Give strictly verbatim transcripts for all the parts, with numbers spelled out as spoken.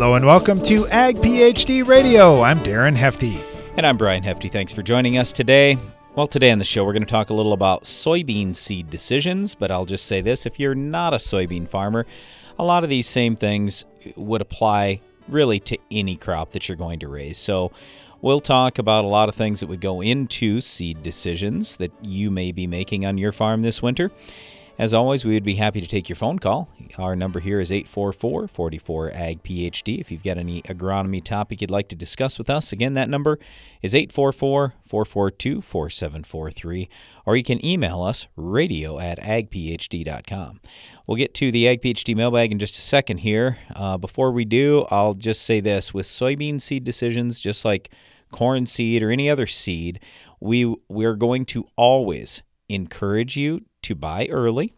Hello and welcome to Ag PhD Radio. I'm Darren Hefty. And I'm Brian Hefty. Thanks for joining us today. Well, today on the show, we're going to talk a little about soybean seed decisions, but I'll just say this. If you're not a soybean farmer, a lot of these same things would apply really to any crop that you're going to raise. So we'll talk about a lot of things that would go into seed decisions that you may be making on your farm this winter. As always, we would be happy to take your phone call. Our number here is eight four four, four four, A G P H D. If you've got any agronomy topic you'd like to discuss with us, again, that number is eight four four, four four two, four seven four three, or you can email us, radio at ag p h d dot com. We'll get to the Ag PhD mailbag in just a second here. Uh, before we do, I'll just say this. With soybean seed decisions, just like corn seed or any other seed, we we're going to always encourage you to buy early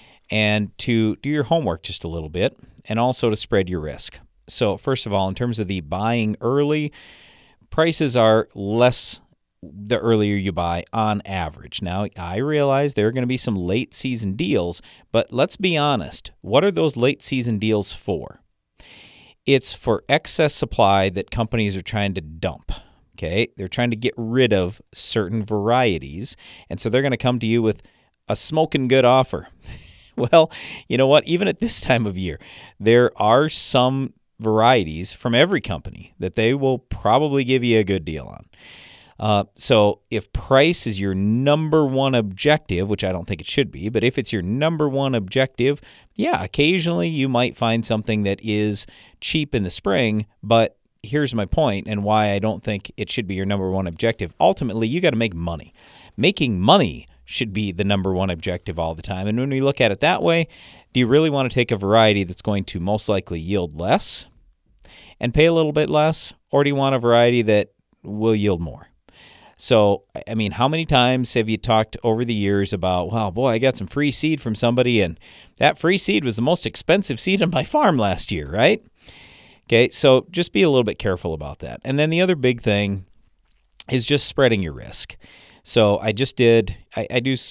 and to do your homework just a little bit, and also to spread your risk. So first of all, in terms of the buying early, prices are less the earlier you buy on average. Now, I realize there are going to be some late season deals, but let's be honest. What are those late season deals for? It's for excess supply that companies are trying to dump. Okay, they're trying to get rid of certain varieties, and so they're going to come to you with a smoking good offer. Well, you know what? Even at this time of year, there are some varieties from every company that they will probably give you a good deal on. Uh, so if price is your number one objective, which I don't think it should be, but if it's your number one objective, yeah, occasionally you might find something that is cheap in the spring, but here's my point and why I don't think it should be your number one objective. Ultimately, you got to make money. Making money should be the number one objective all the time. And when we look at it that way, do you really want to take a variety that's going to most likely yield less and pay a little bit less, or do you want a variety that will yield more? So, I mean, how many times have you talked over the years about, well, boy, I got some free seed from somebody, and that free seed was the most expensive seed on my farm last year, right? Okay, so just be a little bit careful about that. And then the other big thing is just spreading your risk. So I just did, I, I do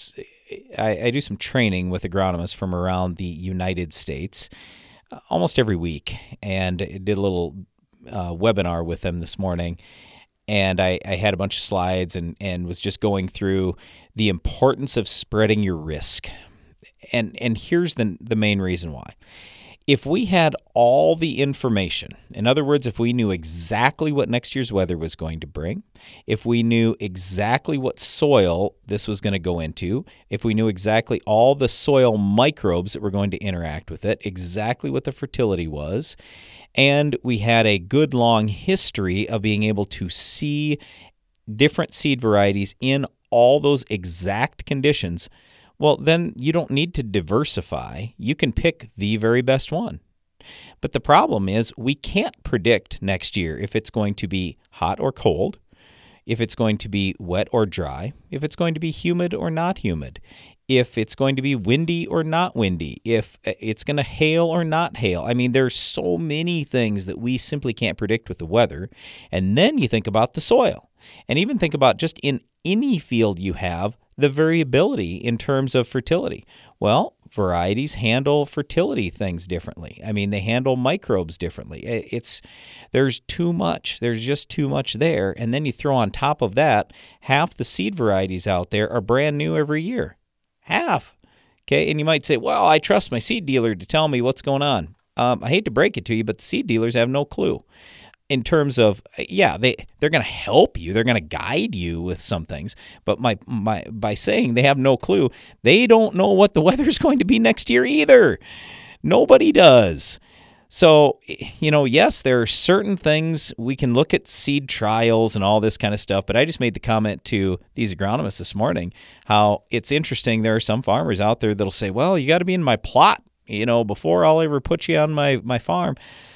I, I do some training with agronomists from around the United States uh, almost every week, and I did a little uh, webinar with them this morning, and I, I had a bunch of slides and, and was just going through the importance of spreading your risk. And and here's the the main reason why. If we had all the information, in other words, if we knew exactly what next year's weather was going to bring, if we knew exactly what soil this was going to go into, if we knew exactly all the soil microbes that were going to interact with it, exactly what the fertility was, and we had a good long history of being able to see different seed varieties in all those exact conditions, well, then you don't need to diversify. You can pick the very best one. But the problem is we can't predict next year if it's going to be hot or cold, if it's going to be wet or dry, if it's going to be humid or not humid, if it's going to be windy or not windy, if it's going to hail or not hail. I mean, there's so many things that we simply can't predict with the weather. And then you think about the soil. And even think about just in any field you have, the variability in terms of fertility. Well, varieties handle fertility things differently. I mean, they handle microbes differently. It's there's too much. There's just too much there. And then you throw on top of that, half the seed varieties out there are brand new every year. Half. Okay, and you might say, well, I trust my seed dealer to tell me what's going on. Um, I hate to break it to you, but the seed dealers have no clue. In terms of, yeah, they, they're going to help you. They're going to guide you with some things. But my my by saying they have no clue, they don't know what the weather is going to be next year either. Nobody does. So, you know, yes, there are certain things we can look at seed trials and all this kind of stuff. But I just made the comment to these agronomists this morning how it's interesting. There are some farmers out there that'll say, well, you got to be in my plot, you know, before I'll ever put you on my, my farm.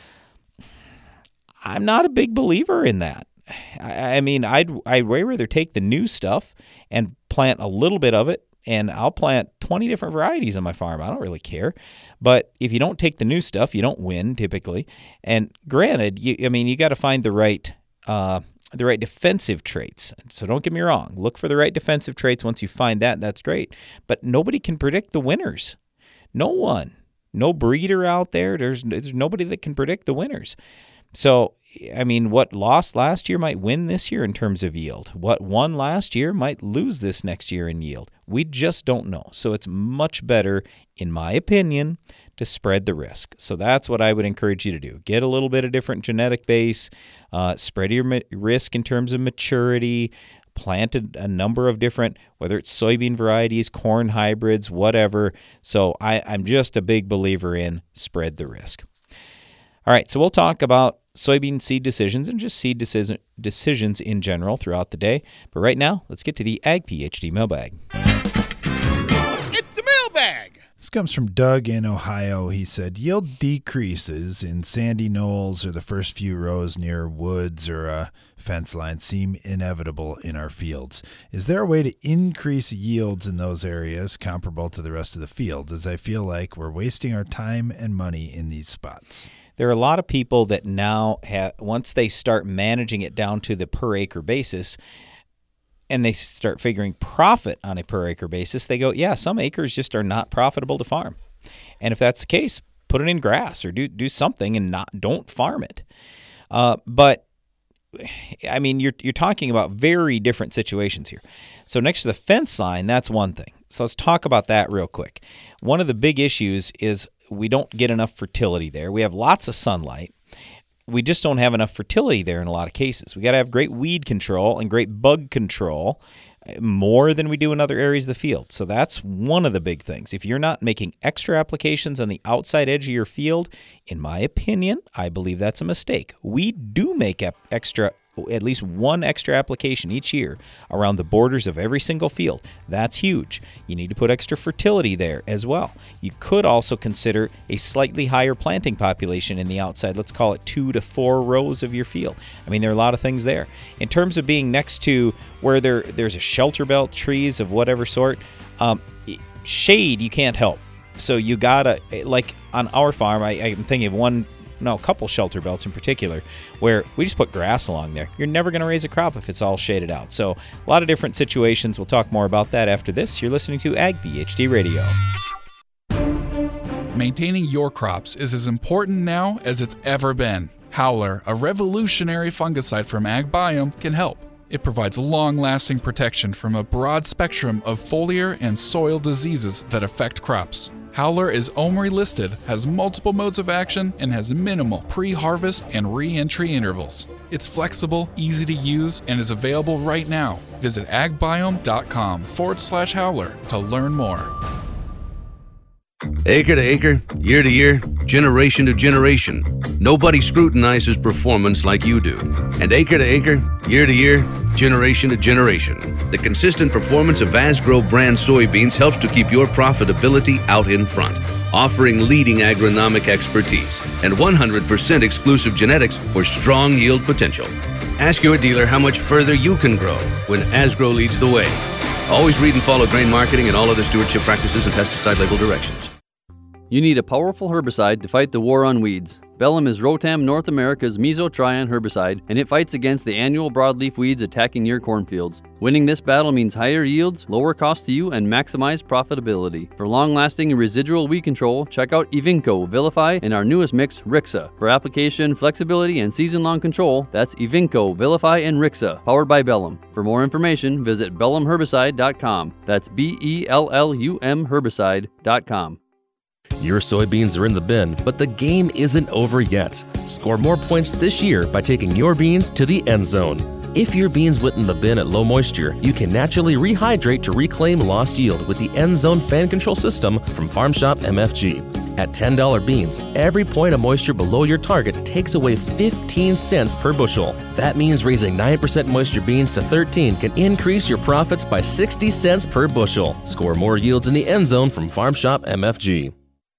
I'm not a big believer in that. I, I mean, I'd I'd way rather take the new stuff and plant a little bit of it, and I'll plant twenty different varieties on my farm. I don't really care. But if you don't take the new stuff, you don't win typically. And granted, you, I mean, you got to find the right uh, the right defensive traits. So don't get me wrong. Look for the right defensive traits. Once you find that, that's great. But nobody can predict the winners. No one. no breeder out there. There's, there's nobody that can predict the winners. So, I mean, what lost last year might win this year in terms of yield. What won last year might lose this next year in yield. We just don't know. So it's much better, in my opinion, to spread the risk. So that's what I would encourage you to do. Get a little bit of different genetic base, uh, spread your ma- risk in terms of maturity, plant a, a number of different, whether it's soybean varieties, corn hybrids, whatever. So I, I'm just a big believer in spread the risk. All right, so we'll talk about soybean seed decisions and just seed decision, decisions in general throughout the day. But right now, let's get to the Ag PhD mailbag. It's the mailbag! This comes from Doug in Ohio. He said, yield decreases in sandy knolls or the first few rows near woods or a fence line seem inevitable in our fields. Is there a way to increase yields in those areas comparable to the rest of the field, as I feel like we're wasting our time and money in these spots? There are a lot of people that now have, once they start managing it down to the per acre basis, and they start figuring profit on a per acre basis, they go, yeah, some acres just are not profitable to farm. And if that's the case, put it in grass or do do something and not don't farm it. Uh, but I mean, you're you're talking about very different situations here. So next to the fence line, that's one thing. So let's talk about that real quick. One of the big issues is we don't get enough fertility there. We have lots of sunlight. We just don't have enough fertility there in a lot of cases. We got to have great weed control and great bug control more than we do in other areas of the field. So that's one of the big things. If you're not making extra applications on the outside edge of your field, in my opinion, I believe that's a mistake. We do make extra at least one extra application each year around the borders of every single field. That's huge. You need to put extra fertility there as well. You could also consider a slightly higher planting population in the outside. Let's call it two to four rows of your field. I mean, there are a lot of things there. In terms of being next to where there there's a shelter belt, trees of whatever sort, um, shade you can't help. So you gotta, like on our farm, I, I'm thinking of one No, a couple shelter belts in particular, where we just put grass along there. You're never going to raise a crop if it's all shaded out. So a lot of different situations. We'll talk more about that after this. You're listening to Ag PhD Radio. Maintaining your crops is as important now as it's ever been. Howler, a revolutionary fungicide from AgBiome, can help. It provides long-lasting protection from a broad spectrum of foliar and soil diseases that affect crops. Howler is O M R I listed, has multiple modes of action, and has minimal pre-harvest and re-entry intervals. It's flexible, easy to use, and is available right now. Visit agbiome.com forward slash howler to learn more. Acre to acre, year to year, generation to generation, nobody scrutinizes performance like you do. And acre to acre, year to year, generation to generation, the consistent performance of Asgrow brand soybeans helps to keep your profitability out in front, offering leading agronomic expertise and one hundred percent exclusive genetics for strong yield potential. Ask your dealer how much further you can grow when Asgrow leads the way. Always read and follow grain marketing and all other stewardship practices and pesticide label directions. You need a powerful herbicide to fight the war on weeds. Bellum is Rotam North America's mesotrione herbicide, and it fights against the annual broadleaf weeds attacking your cornfields. Winning this battle means higher yields, lower cost to you, and maximized profitability. For long-lasting and residual weed control, check out Evinco, Vilify, and our newest mix, Rixa. For application, flexibility, and season-long control, that's Evinco, Vilify, and Rixa, powered by Bellum. For more information, visit bellum herbicide dot com. That's B E L L U M herbicide dot com. Your soybeans are in the bin, but the game isn't over yet. Score more points this year by taking your beans to the end zone. If your beans went in the bin at low moisture, you can naturally rehydrate to reclaim lost yield with the End Zone fan control system from Farm Shop M F G. At ten dollars beans, every point of moisture below your target takes away fifteen cents per bushel. That means raising nine percent moisture beans to thirteen can increase your profits by sixty cents per bushel. Score more yields in the End Zone from Farm Shop M F G.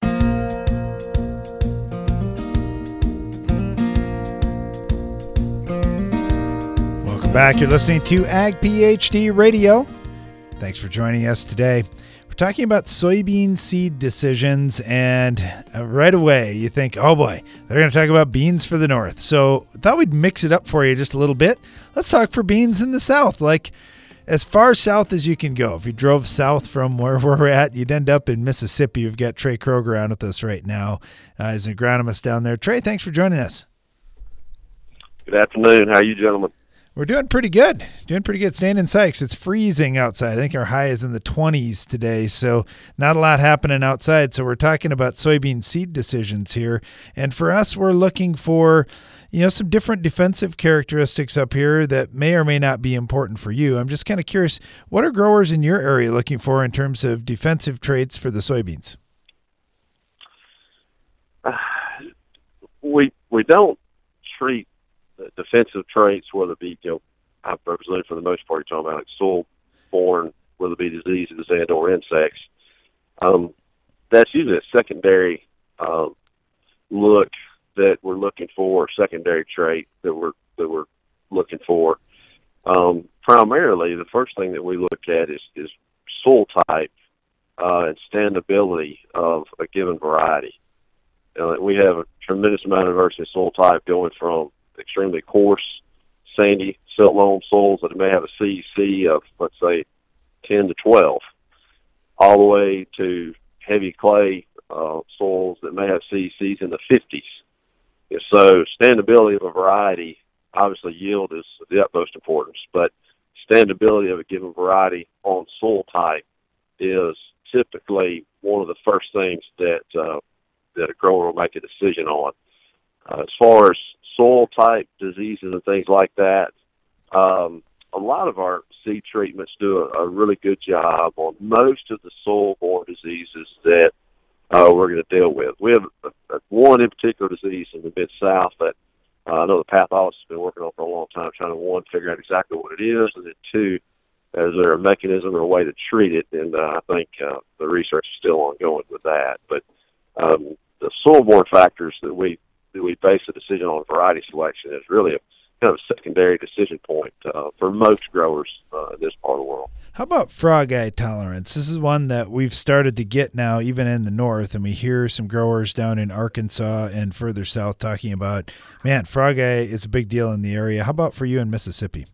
Back. You're listening to Ag PhD Radio. Thanks for joining us today. We're talking about soybean seed decisions, and right away you think, oh boy, they're going to talk about beans for the north. So I thought we'd mix it up for you just a little bit. Let's talk for beans in the south. Like, as far south as you can go. If you drove south from where we're at, you'd end up in Mississippi. We've got Trey Kroger on with us right now. Uh, he's an agronomist down there. Trey, thanks for joining us. Good afternoon. How are you, gentlemen? We're doing pretty good. Doing pretty good. Staying in Sykes. It's freezing outside. I think our high is in the twenties today, so not a lot happening outside. So we're talking about soybean seed decisions here. And for us, we're looking for, you know, some different defensive characteristics up here that may or may not be important for you. I'm just kind of curious, what are growers in your area looking for in terms of defensive traits for the soybeans? Uh, we we don't treat defensive traits, whether it be, you know, I presume for the most part you're talking about like soil-borne, whether it be diseases and or insects. Um, that's usually a secondary uh, look that we're looking for, secondary trait that we're that we're looking for. Um, primarily, the first thing that we look at is, is soil type uh, and standability of a given variety. Uh, we have a tremendous amount of diversity in soil type, going from extremely coarse, sandy, silt loam soils that may have a C E C of, let's say, ten to twelve, all the way to heavy clay uh, soils that may have C E Cs in the fifties. And so standability of a variety, obviously yield is of the utmost importance, but standability of a given variety on soil type is typically one of the first things that uh, that a grower will make a decision on. Uh, as far as soil type, diseases, and things like that, um, a lot of our seed treatments do a, a really good job on most of the soil-borne diseases that uh, we're going to deal with. We have a, a, one in particular disease in the Mid-South that uh, I know the pathologist has been working on for a long time, trying to, one, figure out exactly what it is, and then, two, is there a mechanism or a way to treat it? And uh, I think uh, the research is still ongoing with that. But um, the soil-borne factors that we that we base a decision on variety selection is really a kind of a secondary decision point uh, for most growers uh, in this part of the world. How about frog eye tolerance? This is one that we've started to get now, even in the north, and we hear some growers down in Arkansas and further south talking about, man, frog eye is a big deal in the area. How about for you in Mississippi?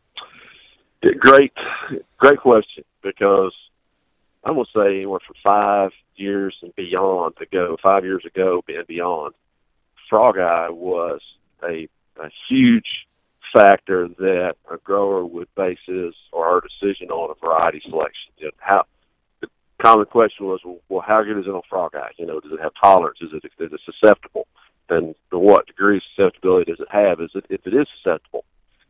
Great, great question, because I'm going to say anywhere from five years and beyond ago, five years ago and beyond, frog eye was a, a huge factor that a grower would base his or her decision on a variety selection. You know, how the common question was, well, well, how good is it on frog eye? You know, does it have tolerance? Is it is it susceptible? And to what degree of susceptibility does it have? Is it if it is susceptible?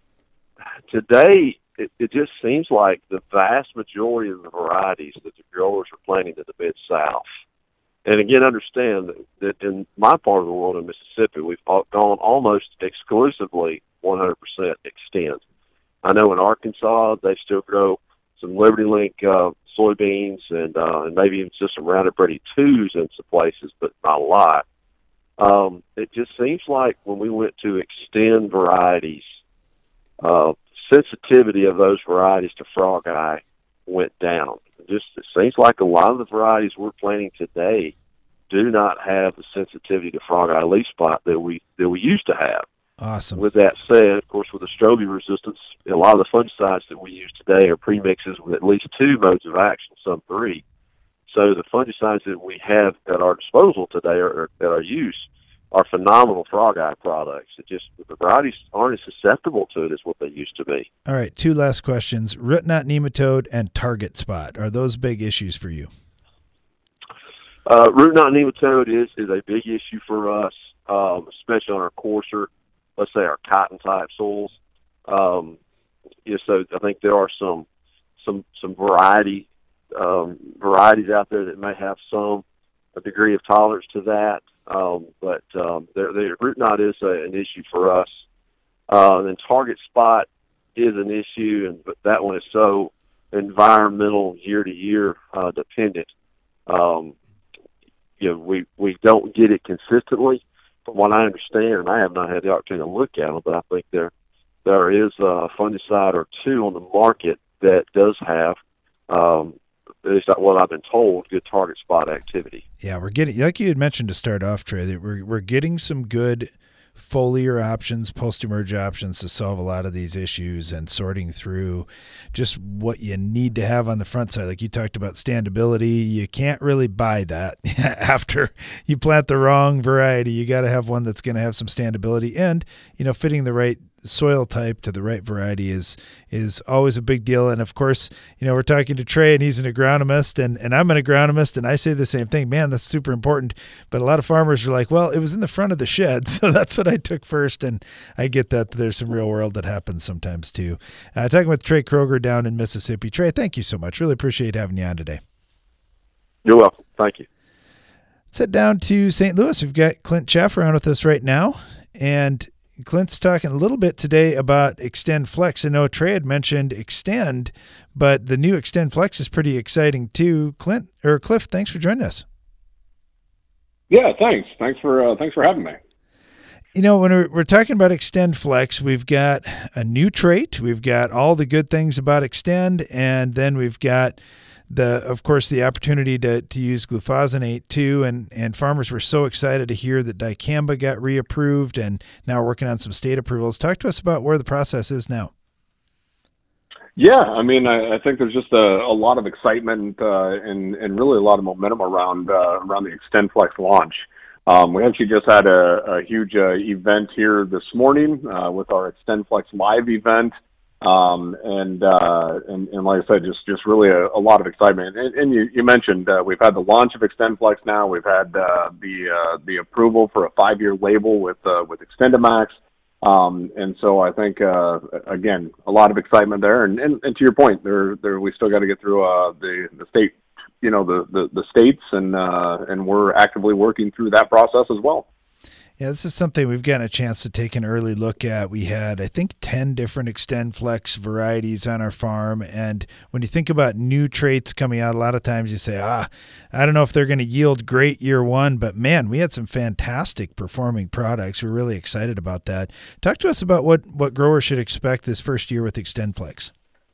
Today, it, it just seems like the vast majority of the varieties that the growers are planting in the Mid-South. And again, understand that, that in my part of the world in Mississippi, we've gone almost exclusively one hundred percent extend. I know in Arkansas, they still grow some Liberty Link uh, soybeans and uh, and maybe even just some Roundup Ready twos in some places, but not a lot. Um, it just seems like when we went to extend varieties, uh, sensitivity of those varieties to frog eye went down. It just it seems like a lot of the varieties we're planting today do not have the sensitivity to frog eye leaf spot that we that we used to have. Awesome. With that said, of course, with the strobium resistance, a lot of the fungicides that we use today are premixes with at least two modes of action, some three. So the fungicides that we have at our disposal today, or, or at our use, are phenomenal frog eye products. It just the varieties aren't as susceptible to it as what they used to be. All right, two last questions. Root knot nematode and target spot. Are those big issues for you? Uh, root knot nematode is, is a big issue for us, um, especially on our coarser, let's say our cotton type soils. Um, yeah, so I think there are some some some variety um, varieties out there that may have some a degree of tolerance to that. Um, but um, the, the root knot is a, an issue for us. Uh, and then target spot is an issue, and but that one is so environmental year to year uh, dependent. Um, you know, we we don't get it consistently, from what I understand, and I have not had the opportunity to look at them. But I think there there is a fungicide or two on the market that does have. Um, At least what I've been told, good target spot activity. Yeah, we're getting, like you had mentioned to start off, Trey, that we're we're getting some good foliar options, post-emerge options to solve a lot of these issues, and sorting through just what you need to have on the front side. Like you talked about standability, you can't really buy that after you plant the wrong variety. You got to have one that's going to have some standability, and, you know, fitting the right soil type to the right variety is is always a big deal. And of course, you know, we're talking to Trey, and he's an agronomist, and, and I'm an agronomist, and I say the same thing. Man, that's super important. But a lot of farmers are like, well, it was in the front of the shed, so that's what I took first. And I get that there's some real world that happens sometimes too. Uh, talking with Trey Kroger down in Mississippi. Trey, thank you so much. Really appreciate having you on today. You're welcome. Thank you. Let's head down to Saint Louis. We've got Clint Chaff around with us right now, and Clint's talking a little bit today about Extend Flex. I know Trey had mentioned Extend, but the new Extend Flex is pretty exciting too. Clint or Cliff, thanks for joining us. Yeah, thanks. Thanks for uh, thanks for having me. You know, when we're, we're talking about Extend Flex, we've got a new trait. We've got all the good things about Extend, and then we've got the, of course, the opportunity to to use glufosinate too, and and farmers were so excited to hear that dicamba got reapproved, and now we're working on some state approvals. Talk to us about where the process is now. Yeah, I mean, I, I think there's just a, a lot of excitement uh, and and really a lot of momentum around uh, around the Extend Flex launch. Um, we actually just had a, a huge uh, event here this morning uh, with our Extend Flex Live event. Um, and, uh, and, and like I said, just, just really a, a lot of excitement. And, and you, you mentioned, uh, we've had the launch of Extend Flex now. We've had, uh, the, uh, the approval for a five-year label with, uh, with XtendiMax. Um, and so I think, uh, again, a lot of excitement there. And, and, and to your point, there, there, we still got to get through, uh, the, the state, you know, the, the, the states, and, uh, and we're actively working through that process as well. Yeah, this is something we've gotten a chance to take an early look at. We had, I think, ten different Extend Flex varieties on our farm. And when you think about new traits coming out, a lot of times you say, ah, I don't know if they're going to yield great year one, but man, we had some fantastic performing products. We're really excited about that. Talk to us about what, what growers should expect this first year with Extend Flex.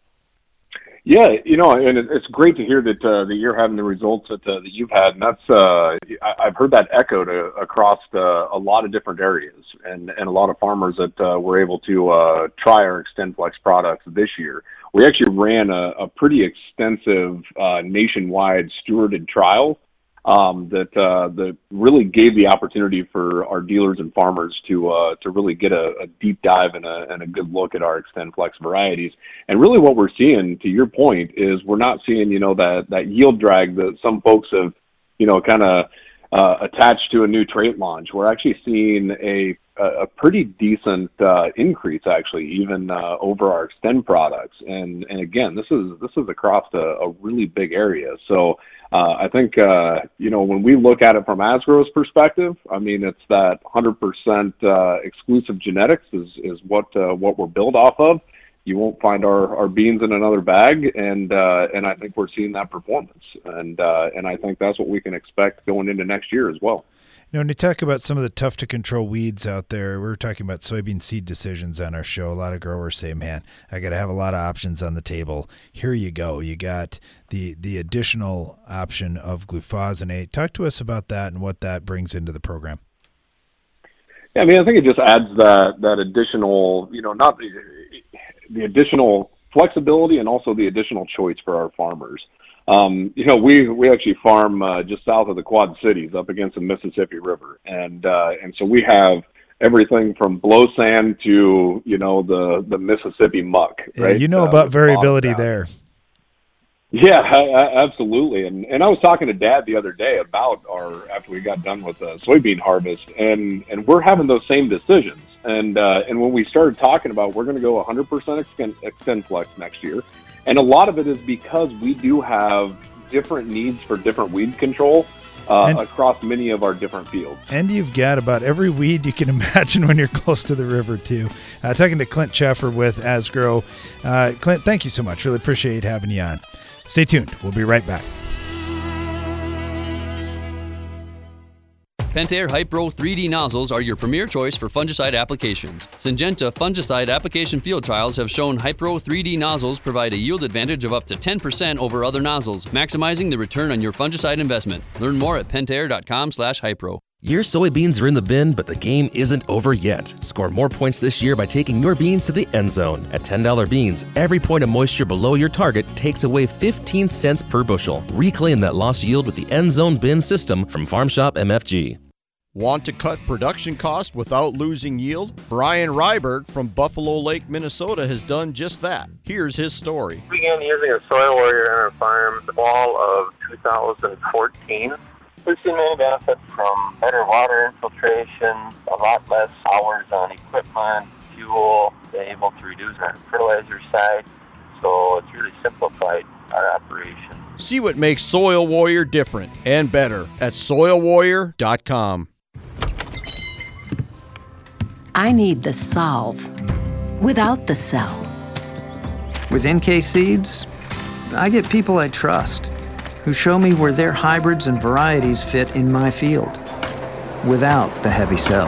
Yeah, you know, and it's great to hear that uh, that you're having the results that uh, that you've had, and that's uh, I've heard that echoed uh, across uh, a lot of different areas, and, and a lot of farmers that uh, were able to uh, try our Extend Flex products this year. We actually ran a, a pretty extensive uh, nationwide stewarded trial um, that uh, that really gave the opportunity for our dealers and farmers to uh, to really get a, a deep dive and a, and a good look at our Extend Flex varieties. And really, what we're seeing, to your point, is we're not seeing, you know, that that yield drag that some folks have, you know, kind of uh, attached to a new trait launch. We're actually seeing a a pretty decent uh, increase, actually, even uh, over our Extend products. And and again, this is this is across a, a really big area. So uh, I think uh, you know, when we look at it from Asgro's perspective, I mean, it's that one hundred percent uh, exclusive genetics is is what uh, what we're built off of. You won't find our, our beans in another bag, and uh, and I think we're seeing that performance, and uh, and I think that's what we can expect going into next year as well. You know, when you talk about some of the tough to control weeds out there, we were talking about soybean seed decisions on our show. A lot of growers say, man, I got to have a lot of options on the table. Here you go. You got the the additional option of glufosinate. Talk to us about that and what that brings into the program. Yeah, I mean, I think it just adds that, that additional, you know, not the, the additional flexibility and also the additional choice for our farmers. Um, you know, we, we actually farm uh, just south of the Quad Cities up against the Mississippi River. And, uh, and so we have everything from blow sand to, you know, the, the Mississippi muck. Right? Yeah, you know uh, about variability there. Yeah, I, I, absolutely. And and I was talking to Dad the other day about our, after we got done with the soybean harvest, and, and we're having those same decisions. And, uh, and when we started talking about, we're going to go one hundred percent extend, extend Flex next year. And a lot of it is because we do have different needs for different weed control uh, and, across many of our different fields. And you've got about every weed you can imagine when you're close to the river, too. Uh, talking to Clint Chafffer with Asgro. Uh, Clint, thank you so much. Really appreciate having you on. Stay tuned. We'll be right back. Pentair Hypro three D nozzles are your premier choice for fungicide applications. Syngenta fungicide application field trials have shown Hypro three D nozzles provide a yield advantage of up to ten percent over other nozzles, maximizing the return on your fungicide investment. Learn more at pentair dot com slash hypro. Your soybeans are in the bin, but the game isn't over yet. Score more points this year by taking your beans to the end zone. At ten dollar beans, every point of moisture below your target takes away fifteen cents per bushel. Reclaim that lost yield with the end zone bin system from Farm Shop M F G. Want to cut production costs without losing yield? Brian Ryberg from Buffalo Lake, Minnesota has done just that. Here's his story. We began using a Soil Warrior on our farm the fall of two thousand fourteen. We've seen many benefits from better water infiltration, a lot less hours on equipment, fuel, been able to reduce our fertilizer side, so it's really simplified our operation. See what makes Soil Warrior different and better at soil warrior dot com. I need the solve without the sell. With N K Seeds, I get people I trust who show me where their hybrids and varieties fit in my field without the heavy sell.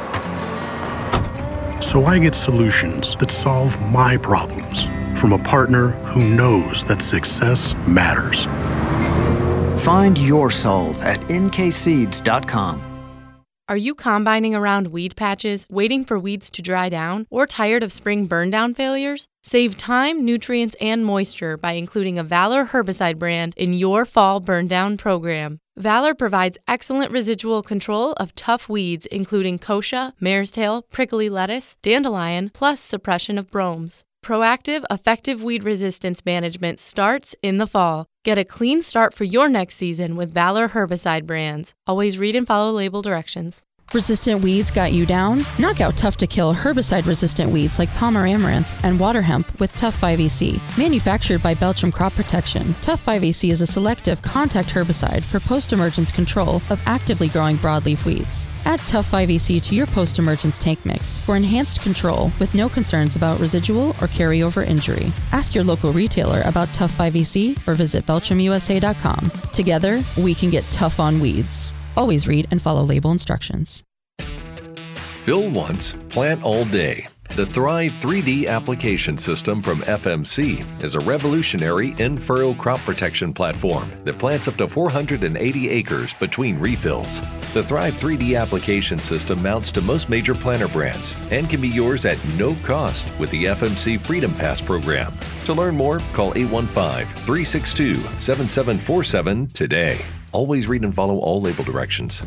So I get solutions that solve my problems from a partner who knows that success matters. Find your solve at N K seeds dot com. Are you combining around weed patches, waiting for weeds to dry down, or tired of spring burn-down failures? Save time, nutrients, and moisture by including a Valor herbicide brand in your fall burn-down program. Valor provides excellent residual control of tough weeds, including kochia, mare's tail, prickly lettuce, dandelion, plus suppression of bromes. Proactive, effective weed resistance management starts in the fall. Get a clean start for your next season with Valor herbicide brands. Always read and follow label directions. Resistant weeds got you down? Knock out tough-to-kill herbicide-resistant weeds like Palmer amaranth and water hemp with Tough five E C. Manufactured by Belchim Crop Protection, Tough five E C is a selective contact herbicide for post-emergence control of actively growing broadleaf weeds. Add Tough five E C to your post-emergence tank mix for enhanced control with no concerns about residual or carryover injury. Ask your local retailer about Tough five E C or visit Belchim U S A dot com. Together, we can get tough on weeds. Always read and follow label instructions. Fill once, plant all day. The Thrive three D application system from F M C is a revolutionary in-furrow crop protection platform that plants up to four hundred eighty acres between refills. The Thrive three D application system mounts to most major planter brands and can be yours at no cost with the F M C Freedom Pass program. To learn more, call eight one five, three six two, seven seven four seven today. Always read and follow all label directions.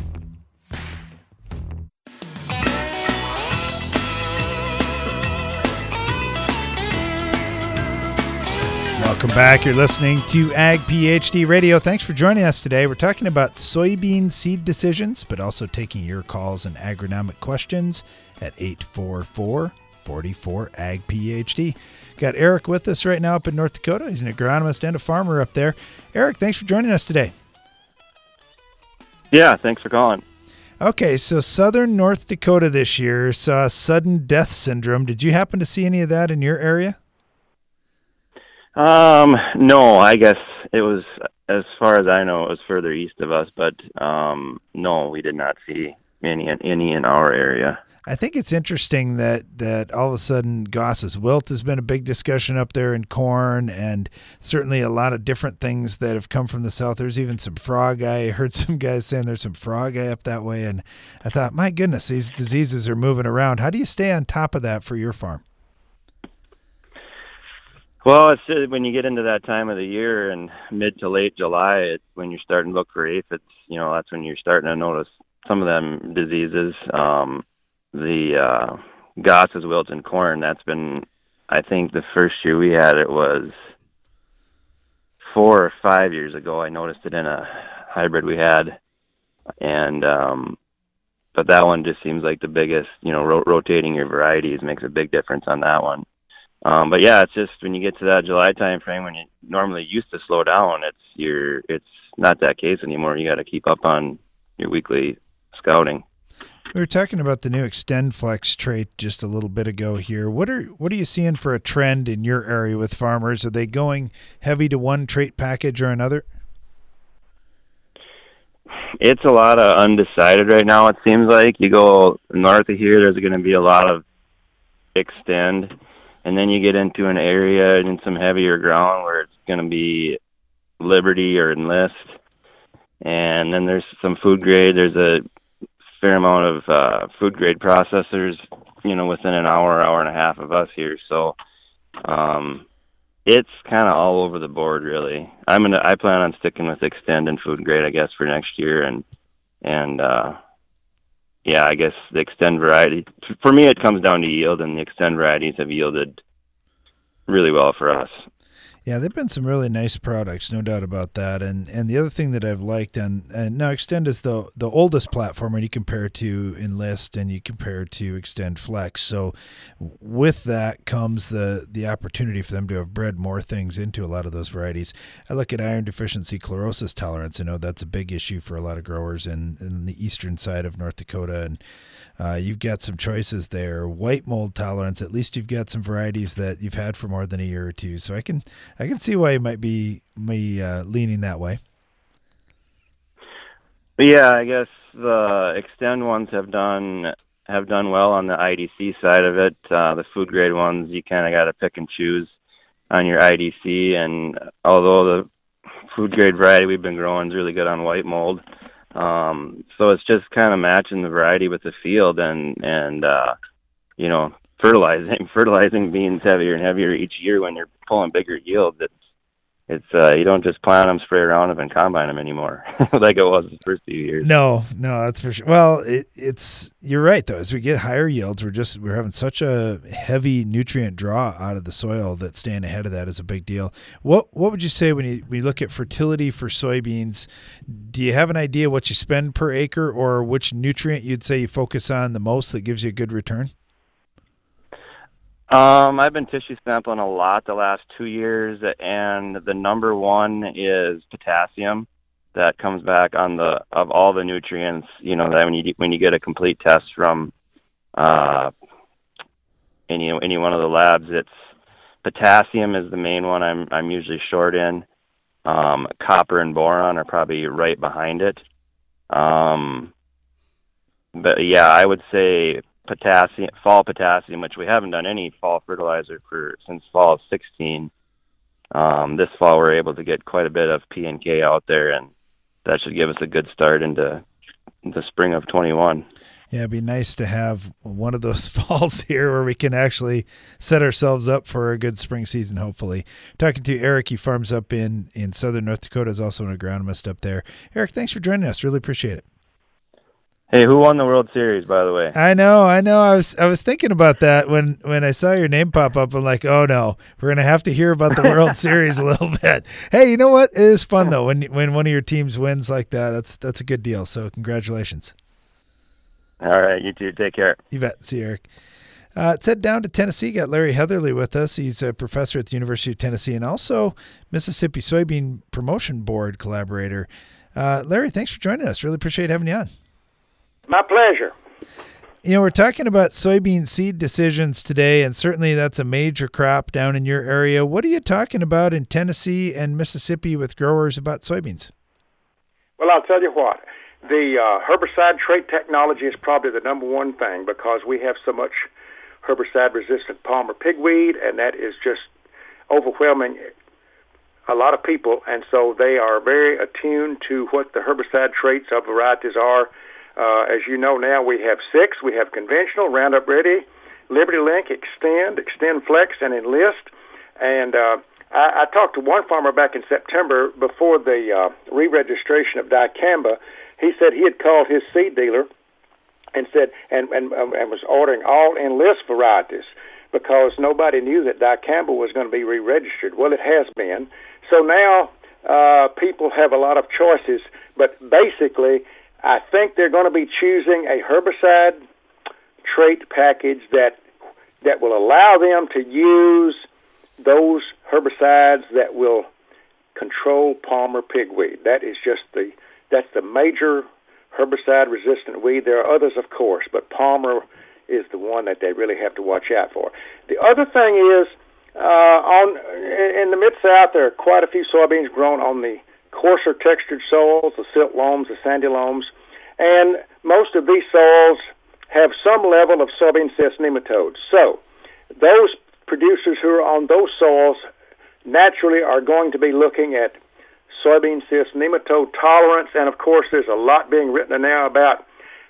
Welcome back. You're listening to Ag PhD Radio. Thanks for joining us today. We're talking about soybean seed decisions, but also taking your calls and agronomic questions at eight four four, four four, A G P H D. Got Eric with us right now up in North Dakota. He's an agronomist and a farmer up there. Eric, thanks for joining us today. Yeah, thanks for calling. Okay, so southern North Dakota this year saw sudden death syndrome. Did you happen to see any of that in your area? Um, no, I guess it was, as far as I know, it was further east of us, but um, no, we did not see any, any in our area. I think it's interesting that, that all of a sudden Goss's wilt has been a big discussion up there in corn, and certainly a lot of different things that have come from the south. There's even some frog eye. I heard some guys saying there's some frog eye up that way, and I thought, my goodness, these diseases are moving around. How do you stay on top of that for your farm? Well, it's uh, when you get into that time of the year and mid to late July, it's when you're starting to look for aphids. You know, that's when you're starting to notice some of them diseases. Um, the uh, Goss's wilt in corn, that's been, I think the first year we had it was four or five years ago. I noticed it in a hybrid we had, and um, but that one just seems like the biggest. You know, ro- rotating your varieties makes a big difference on that one. Um, but yeah, it's just when you get to that July time frame when you normally used to slow down, it's you're it's not that case anymore. You got to keep up on your weekly scouting. We were talking about the new XtendFlex trait just a little bit ago here. What are what are you seeing for a trend in your area with farmers? Are they going heavy to one trait package or another? It's a lot of undecided right now. It seems like you go north of here, there's going to be a lot of Xtend. And then you get into an area in some heavier ground where it's going to be Liberty or Enlist. And then there's some food grade. There's a fair amount of uh, food grade processors, you know, within an hour, hour and a half of us here. So um, it's kind of all over the board, really. I'm gonna, I plan on sticking with Xtend and food grade, I guess, for next year. And, and uh, yeah, I guess the Xtend variety, for me, it comes down to yield, and the Xtend varieties have yielded really well for us. Yeah, they've been some really nice products, no doubt about that. And and the other thing that I've liked, and, and now Xtend is the the oldest platform when you compare to Enlist and you compare to Xtend Flex. So with that comes the the opportunity for them to have bred more things into a lot of those varieties. I look at iron deficiency chlorosis tolerance. I know that's a big issue for a lot of growers in, in the eastern side of North Dakota, and Uh, you've got some choices there. White mold tolerance, at least you've got some varieties that you've had for more than a year or two. So I can I can see why you might be me uh, leaning that way. But yeah, I guess the Xtend ones have done have done well on the I D C side of it. Uh, the food grade ones, you kind of got to pick and choose on your I D C. And although the food grade variety we've been growing is really good on white mold, Um, so it's just kind of matching the variety with the field and, and, uh, you know, fertilizing, fertilizing beans heavier and heavier each year when you're pulling bigger yields. It's, it's, uh, you don't just plant them, spray around them, and combine them anymore like it was the first few years. No, no, that's for sure. Well, it, it's, you're right though. As we get higher yields, we're just, we're having such a heavy nutrient draw out of the soil that staying ahead of that is a big deal. What, what would you say when you, when you look at fertility for soybeans? Do you have an idea what you spend per acre, or which nutrient you'd say you focus on the most that gives you a good return? Um, I've been tissue sampling a lot the last two years, and the number one is potassium. That comes back on the of all the nutrients. You know, that when you when you get a complete test from uh, any any one of the labs, it's potassium is the main one. I'm I'm usually short in. Um, copper and boron are probably right behind it. Um, but yeah, I would say potassium, fall potassium, which we haven't done any fall fertilizer for since fall of sixteen. Um, this fall we're able to get quite a bit of P and K out there, and that should give us a good start into the spring of twenty-one. Yeah, it'd be nice to have one of those falls here where we can actually set ourselves up for a good spring season, hopefully. Talking to Eric, he farms up in, in southern North Dakota, is also an agronomist up there. Eric, thanks for joining us. Really appreciate it. Hey, who won the World Series, by the way? I know, I know. I was I was thinking about that when, when I saw your name pop up. I'm like, oh no, we're gonna have to hear about the World Series a little bit. Hey, you know what? It is fun though when when one of your teams wins like that. That's that's a good deal. So congratulations. All right, you too. Take care. You bet. See you, Eric. Uh, let's head down to Tennessee. Got Larry Heatherly with us. He's a professor at the University of Tennessee and also Mississippi Soybean Promotion Board collaborator. Uh, Larry, thanks for joining us. Really appreciate having you on. My pleasure. You know, we're talking about soybean seed decisions today, and certainly that's a major crop down in your area. What are you talking about in Tennessee and Mississippi with growers about soybeans? Well, I'll tell you what. The uh, herbicide trait technology is probably the number one thing because we have so much herbicide-resistant Palmer pigweed, and that is just overwhelming a lot of people. And so they are very attuned to what the herbicide traits of varieties are. Uh, as you know now, we have six. We have conventional, Roundup Ready, Liberty Link, Xtend, Xtend Flex, and Enlist. And uh, I, I talked to one farmer back in September before the uh, re-registration of dicamba. He said he had called his seed dealer and said and, and, and was ordering all Enlist varieties because nobody knew that dicamba was going to be re-registered. Well, it has been. So now uh, people have a lot of choices, but basically I think they're going to be choosing a herbicide trait package that that will allow them to use those herbicides that will control Palmer pigweed. That is just the that's the major herbicide-resistant weed. There are others, of course, but Palmer is the one that they really have to watch out for. The other thing is, uh, on in the Mid-South, there are quite a few soybeans grown on the coarser textured soils, the silt loams, the sandy loams, and most of these soils have some level of soybean cyst nematodes. So those producers who are on those soils naturally are going to be looking at soybean cyst nematode tolerance, and of course there's a lot being written now about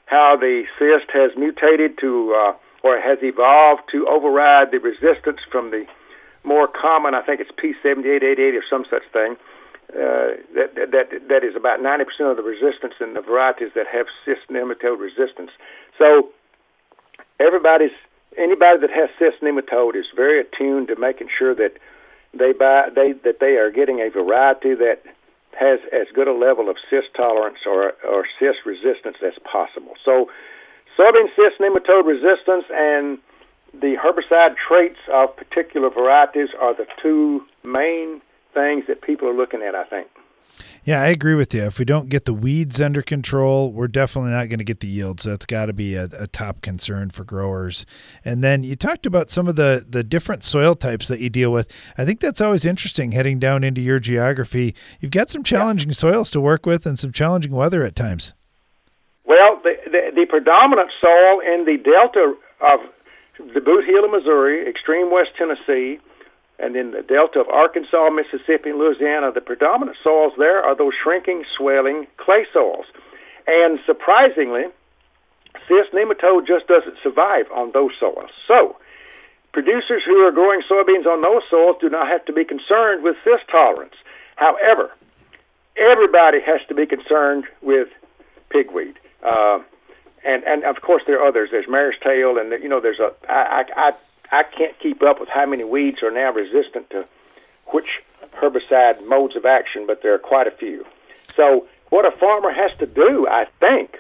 how the cyst has mutated to, uh, or has evolved to override the resistance from the more common, I think it's P seventy-eight eighty-eight or some such thing, uh, that, that that is about ninety percent of the resistance in the varieties that have cyst nematode resistance. So everybody's, anybody that has cyst nematode is very attuned to making sure that they buy, they that they are getting a variety that has as good a level of cyst tolerance or or cyst resistance as possible. So soybean cyst nematode resistance and the herbicide traits of particular varieties are the two main things that people are looking at, I think. Yeah, I agree with you. If we don't get the weeds under control, we're definitely not going to get the yield. So that's got to be a, a top concern for growers. And then you talked about some of the, the different soil types that you deal with. I think that's always interesting heading down into your geography. You've got some challenging yeah. soils to work with and some challenging weather at times. Well, the, the, the predominant soil in the delta of the Boot Heel of Missouri, extreme West Tennessee, and in the delta of Arkansas, Mississippi, and Louisiana, the predominant soils there are those shrinking, swelling clay soils. And surprisingly, cyst nematode just doesn't survive on those soils. So producers who are growing soybeans on those soils do not have to be concerned with cyst tolerance. However, everybody has to be concerned with pigweed. Uh, and, and, of course, there are others. There's mare's tail, and, you know, there's a... I, I, I I can't keep up with how many weeds are now resistant to which herbicide modes of action, but there are quite a few. So what a farmer has to do, I think,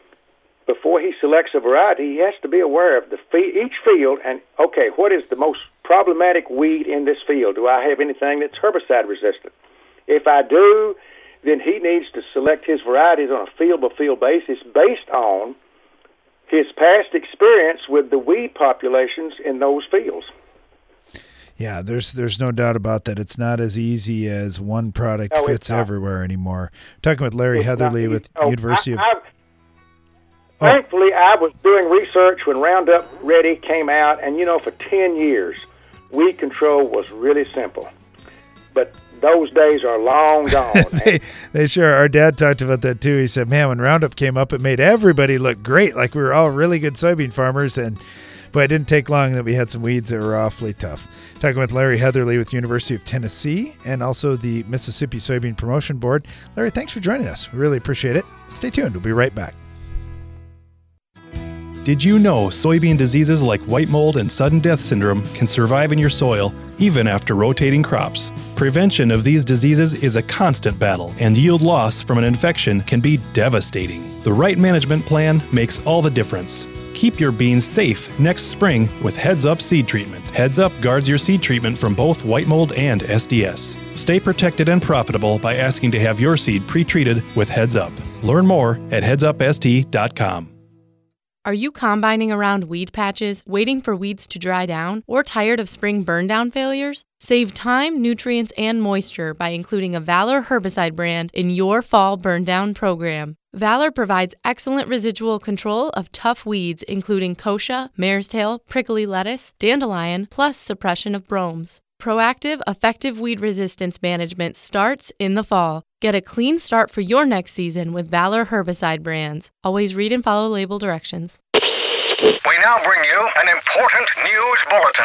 before he selects a variety, he has to be aware of the fee- each field and, okay, what is the most problematic weed in this field? Do I have anything that's herbicide resistant? If I do, then he needs to select his varieties on a field-by-field basis based on his past experience with the weed populations in those fields. Yeah, there's there's no doubt about that. It's not as easy as one product no, fits everywhere anymore. I'm talking with Larry it's Heatherly with oh, University I, of... I, oh. Thankfully, I was doing research when Roundup Ready came out, and, you know, for ten years, weed control was really simple. But those days are long gone. they, they sure. Our dad talked about that too. He said, man, when Roundup came up, it made everybody look great. Like we were all really good soybean farmers. And but it didn't take long that we had some weeds that were awfully tough. Talking with Larry Heatherly with University of Tennessee and also the Mississippi Soybean Promotion Board. Larry, thanks for joining us. We really appreciate it. Stay tuned. We'll be right back. Did you know soybean diseases like white mold and sudden death syndrome can survive in your soil even after rotating crops? Prevention of these diseases is a constant battle, and yield loss from an infection can be devastating. The right management plan makes all the difference. Keep your beans safe next spring with Heads Up Seed Treatment. Heads Up guards your seed treatment from both white mold and S D S. Stay protected and profitable by asking to have your seed pre-treated with Heads Up. Learn more at heads up s t dot com. Are you combining around weed patches, waiting for weeds to dry down, or tired of spring burn-down failures? Save time, nutrients, and moisture by including a Valor herbicide brand in your fall burn-down program. Valor provides excellent residual control of tough weeds including kochia, mare's tail, prickly lettuce, dandelion, plus suppression of bromes. Proactive, effective weed resistance management starts in the fall. Get a clean start for your next season with Valor herbicide brands. Always read and follow label directions. We now bring you an important news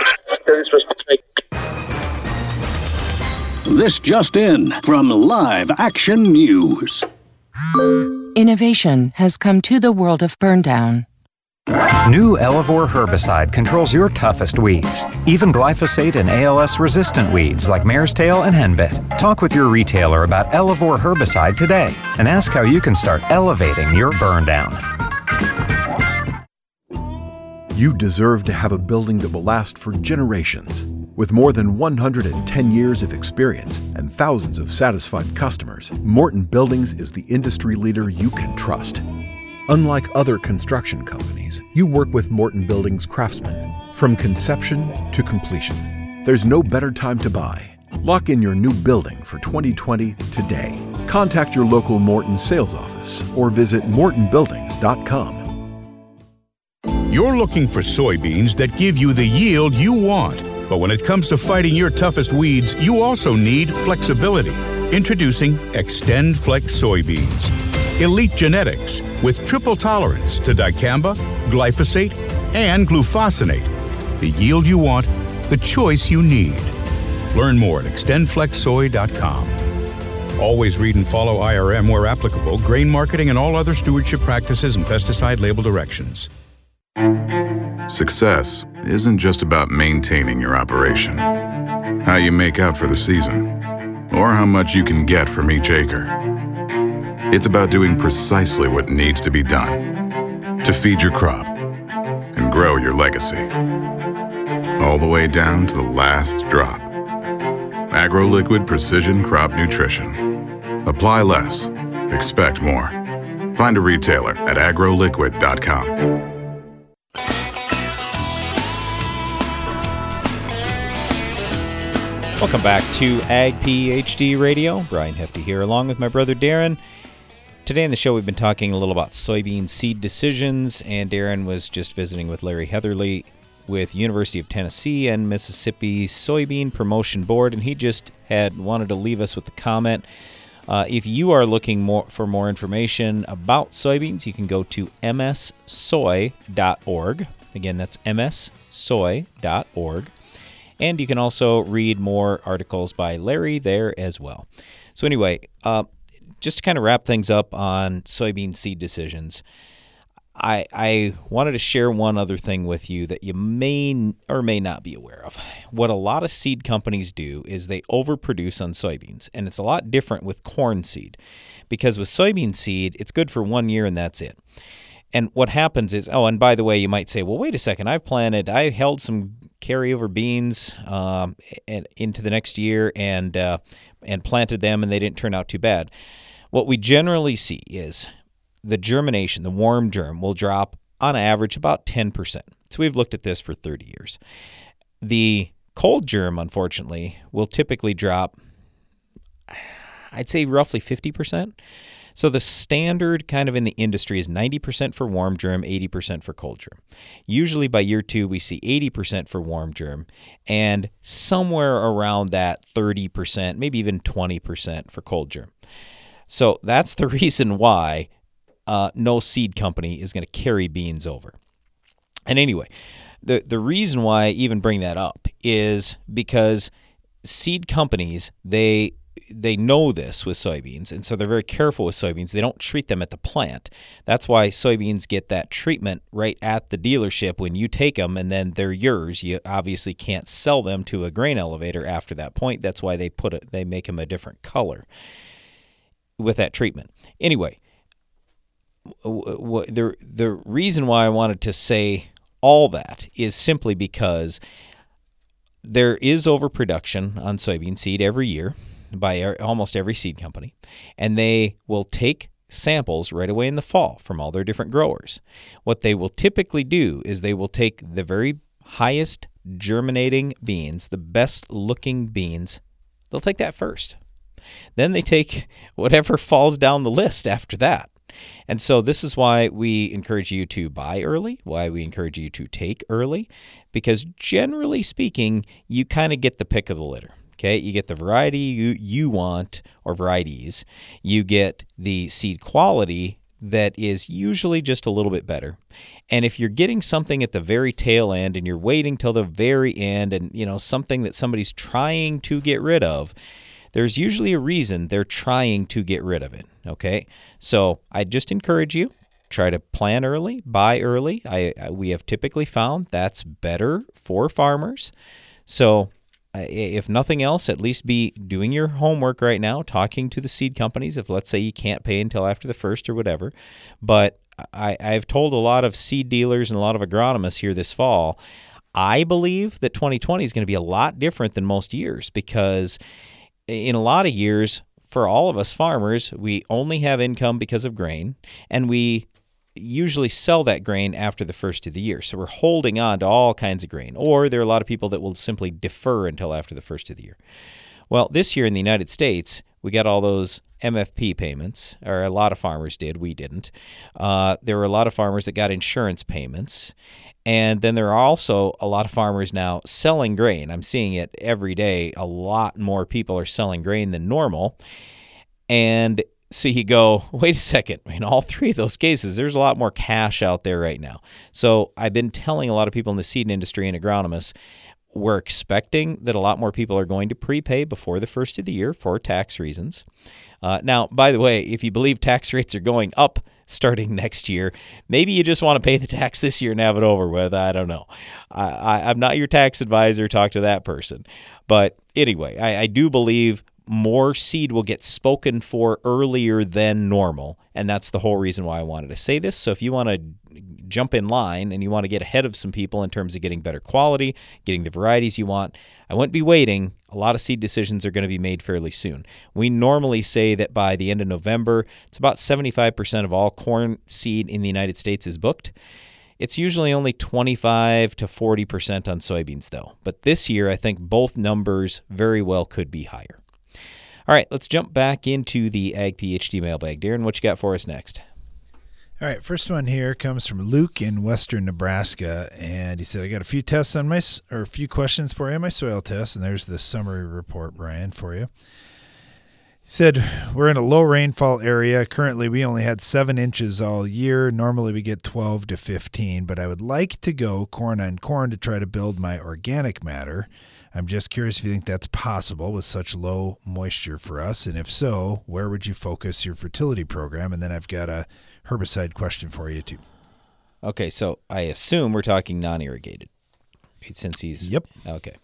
bulletin. This just in from Live Action News. Innovation has come to the world of burndown. New Elevore herbicide controls your toughest weeds, even glyphosate and A L S-resistant weeds like mare's tail and henbit. Talk with your retailer about Elevore herbicide today and ask how you can start elevating your burn down. You deserve to have a building that will last for generations. With more than one hundred ten years of experience and thousands of satisfied customers, Morton Buildings is the industry leader you can trust. Unlike other construction companies, you work with Morton Buildings craftsmen from conception to completion. There's no better time to buy. Lock in your new building for twenty twenty today. Contact your local Morton sales office or visit morton buildings dot com. You're looking for soybeans that give you the yield you want. But when it comes to fighting your toughest weeds, you also need flexibility. Introducing XtendFlex soybeans. Elite Genetics with triple tolerance to dicamba, glyphosate, and glufosinate. The yield you want, the choice you need. Learn more at extend flex soy dot com. Always read and follow I R M where applicable, grain marketing, and all other stewardship practices and pesticide label directions. Success isn't just about maintaining your operation, how you make out for the season, or how much you can get from each acre. It's about doing precisely what needs to be done to feed your crop and grow your legacy, all the way down to the last drop. AgroLiquid Precision Crop Nutrition. Apply less, expect more. Find a retailer at agro liquid dot com. Welcome back to Ag PhD Radio. Brian Hefty here along with my brother Darren. Today on the show we've been talking a little about soybean seed decisions, and Darren was just visiting with Larry Heatherly with University of Tennessee and Mississippi Soybean Promotion Board, and he just had wanted to leave us with the comment. Uh, if you are looking more for more information about soybeans, you can go to m s soy dot org. Again, that's m s soy dot org. And you can also read more articles by Larry there as well. So anyway, uh, just to kind of wrap things up on soybean seed decisions, I, I wanted to share one other thing with you that you may or may not be aware of. What a lot of seed companies do is they overproduce on soybeans, and it's a lot different with corn seed, because with soybean seed, it's good for one year and that's it. And what happens is, oh, and by the way, you might say, well, wait a second, I've planted, I held some carryover beans um, and into the next year and uh, and planted them, and they didn't turn out too bad. What we generally see is the germination, the warm germ, will drop on average about ten percent. So we've looked at this for thirty years. The cold germ, unfortunately, will typically drop, I'd say roughly fifty percent. So the standard kind of in the industry is ninety percent for warm germ, eighty percent for cold germ. Usually by year two, we see eighty percent for warm germ and somewhere around that thirty percent, maybe even twenty percent for cold germ. So that's the reason why uh, no seed company is going to carry beans over. And anyway, the, the reason why I even bring that up is because seed companies, they they know this with soybeans, and so they're very careful with soybeans. They don't treat them at the plant. That's why soybeans get that treatment right at the dealership when you take them, and then they're yours. You obviously can't sell them to a grain elevator after that point. That's why they put it, they make them a different color with that treatment. Anyway, the the reason why I wanted to say all that is simply because there is overproduction on soybean seed every year by almost every seed company, and they will take samples right away in the fall from all their different growers. What they will typically do is they will take the very highest germinating beans, the best looking beans, they'll take that first. Then they take whatever falls down the list after that. And so this is why we encourage you to buy early, why we encourage you to take early, because generally speaking, you kind of get the pick of the litter. Okay, you get the variety you, you want, or varieties. You get the seed quality that is usually just a little bit better. And if you're getting something at the very tail end and you're waiting till the very end and, you know, something that somebody's trying to get rid of, there's usually a reason they're trying to get rid of it, okay? So I just encourage you, try to plan early, buy early. I, I we have typically found that's better for farmers. So if nothing else, at least be doing your homework right now, talking to the seed companies if, let's say, you can't pay until after the first or whatever. But I, I've told a lot of seed dealers and a lot of agronomists here this fall, I believe that twenty twenty is going to be a lot different than most years, because in a lot of years, for all of us farmers, we only have income because of grain, and we usually sell that grain after the first of the year. So we're holding on to all kinds of grain. Or there are a lot of people that will simply defer until after the first of the year. Well, this year in the United States, we got all those M F P payments, or a lot of farmers did. We didn't. Uh, there were a lot of farmers that got insurance payments. And then there are also a lot of farmers now selling grain. I'm seeing it every day. A lot more people are selling grain than normal. And so you go, wait a second. In all three of those cases, there's a lot more cash out there right now. So I've been telling a lot of people in the seed industry and agronomists, we're expecting that a lot more people are going to prepay before the first of the year for tax reasons. Uh, now, by the way, if you believe tax rates are going up starting next year, maybe you just want to pay the tax this year and have it over with. I don't know. I, I, I'm not your tax advisor. Talk to that person. But anyway, I, I do believe more seed will get spoken for earlier than normal, and that's the whole reason why I wanted to say this. So if you want to jump in line and you want to get ahead of some people in terms of getting better quality, getting the varieties you want, I wouldn't be waiting. A lot of seed decisions are going to be made fairly soon. We normally say that by the end of November, it's about seventy-five percent of all corn seed in the United States is booked. It's usually only twenty-five to forty percent on soybeans, though. But this year, I think both numbers very well could be higher. All right, let's jump back into the Ag PhD mailbag. Darren, what you got for us next? All right, first one here comes from Luke in western Nebraska, and he said, I got a few tests on my, or a few questions for you on my soil test, and there's the summary report, Brian, for you. He said, we're in a low rainfall area. Currently, we only had seven inches all year. Normally, we get twelve to fifteen, but I would like to go corn on corn to try to build my organic matter. I'm just curious if you think that's possible with such low moisture for us, and if so, where would you focus your fertility program? And then I've got a herbicide question for you, too. Okay, so I assume we're talking non-irrigated, since he's... Yep. Okay.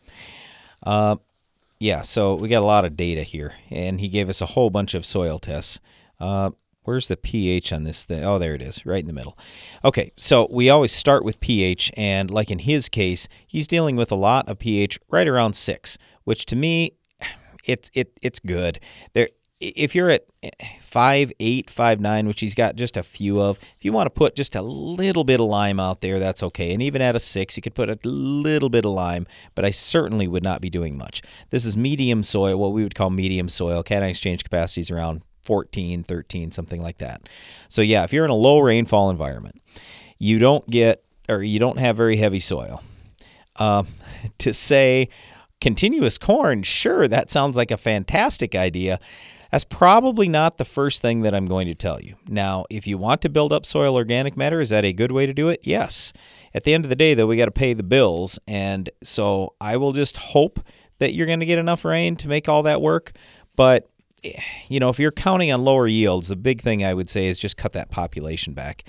Uh, yeah, so we got a lot of data here, and he gave us a whole bunch of soil tests. Uh, where's the pH on this thing? Oh, there it is, right in the middle. Okay, so we always start with pH, and like in his case, he's dealing with a lot of pH right around six, which to me, it, it, it's good. There. If you're at five eight, five nine, which he's got just a few of, if you want to put just a little bit of lime out there, that's okay. And even at a six, you could put a little bit of lime, but I certainly would not be doing much. This is medium soil, what we would call medium soil. Cation exchange capacity is around fourteen, thirteen, something like that. So yeah, if you're in a low rainfall environment, you don't get, or you don't have very heavy soil. Uh, to say continuous corn, sure, that sounds like a fantastic idea. That's probably not the first thing that I'm going to tell you. Now, if you want to build up soil organic matter, is that a good way to do it? Yes. At the end of the day, though, we got to pay the bills, and so I will just hope that you're going to get enough rain to make all that work. But, you know, if you're counting on lower yields, the big thing I would say is just cut that population back.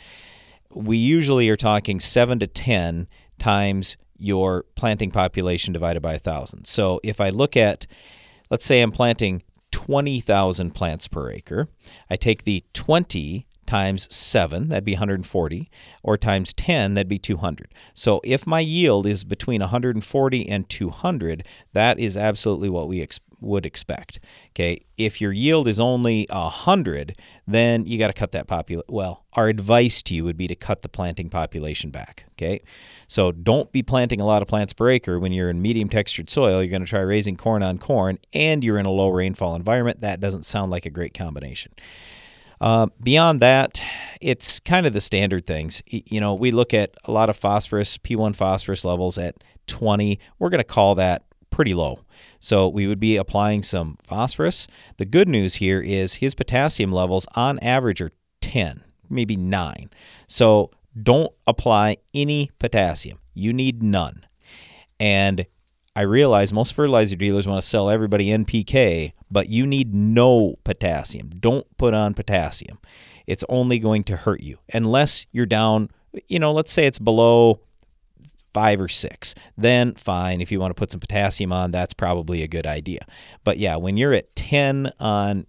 We usually are talking seven to ten times your planting population divided by one thousand. So if I look at, let's say I'm planting twenty thousand plants per acre. I take the twenty times seven, that'd be one hundred forty, or times ten, that'd be two hundred. So if my yield is between one hundred forty and two hundred, that is absolutely what we ex- would expect. Okay, if your yield is only one hundred, then you got to cut that population. Well, our advice to you would be to cut the planting population back. Okay, so don't be planting a lot of plants per acre when you're in medium textured soil. You're going to try raising corn on corn, and you're in a low rainfall environment. That doesn't sound like a great combination. Uh, beyond that, it's kind of the standard things. You know, we look at a lot of phosphorus, P one phosphorus levels at twenty. We're going to call that pretty low. So we would be applying some phosphorus. The good news here is his potassium levels on average are ten, maybe nine. So don't apply any potassium. You need none. And I realize most fertilizer dealers want to sell everybody N P K, but you need no potassium. Don't put on potassium. It's only going to hurt you unless you're down, you know, let's say it's below five or six. Then fine. If you want to put some potassium on, that's probably a good idea. But yeah, when you're at ten on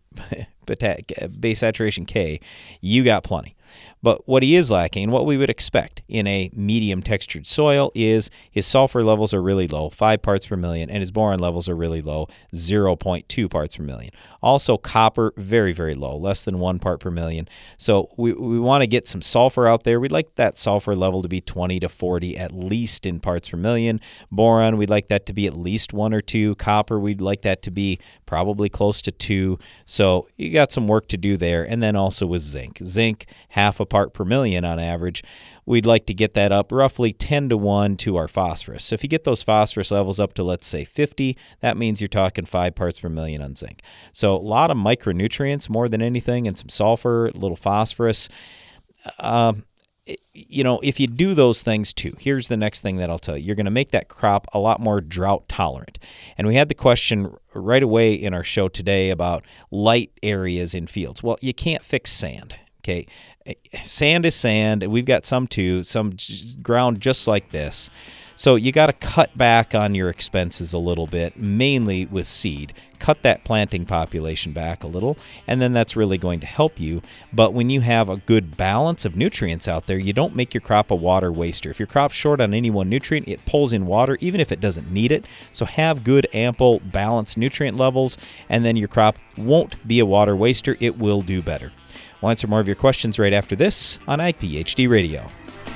base saturation K, you got plenty. But what he is lacking, what we would expect in a medium textured soil, is his sulfur levels are really low, five parts per million, and his boron levels are really low, zero point two parts per million. Also copper, very, very low, less than one part per million. So we, we want to get some sulfur out there. We'd like that sulfur level to be twenty to forty at least in parts per million. Boron, we'd like that to be at least one or two. Copper, we'd like that to be probably close to two. So you got some work to do there. And then also with zinc. Zinc has half a part per million on average. We'd like to get that up roughly ten to one to our phosphorus. So if you get those phosphorus levels up to, let's say, fifty, that means you're talking five parts per million on zinc. So a lot of micronutrients more than anything, and some sulfur, a little phosphorus. Um, you know, if you do those things too, here's the next thing that I'll tell you. You're going to make that crop a lot more drought tolerant. And we had the question right away in our show today about light areas in fields. Well, you can't fix sand, okay? Sand is sand, and we've got some too, some ground just like this. So you got to cut back on your expenses a little bit, mainly with seed. Cut that planting population back a little, and then that's really going to help you. But when you have a good balance of nutrients out there, you don't make your crop a water waster. If your crop's short on any one nutrient, it pulls in water, even if it doesn't need it. So have good, ample, balanced nutrient levels, and then your crop won't be a water waster. It will do better. We'll answer more of your questions right after this on Ag PhD Radio.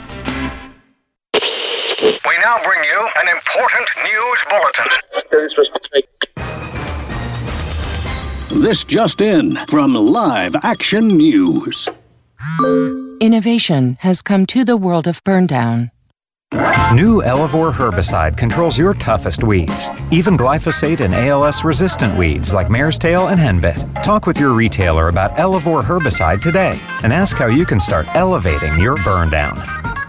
We now bring you an important news bulletin. This just in from Live Action News. Innovation has come to the world of burndown. New Elevore herbicide controls your toughest weeds, even glyphosate and A L S-resistant weeds like mare's tail and henbit. Talk with your retailer about Elevore herbicide today and ask how you can start elevating your burndown.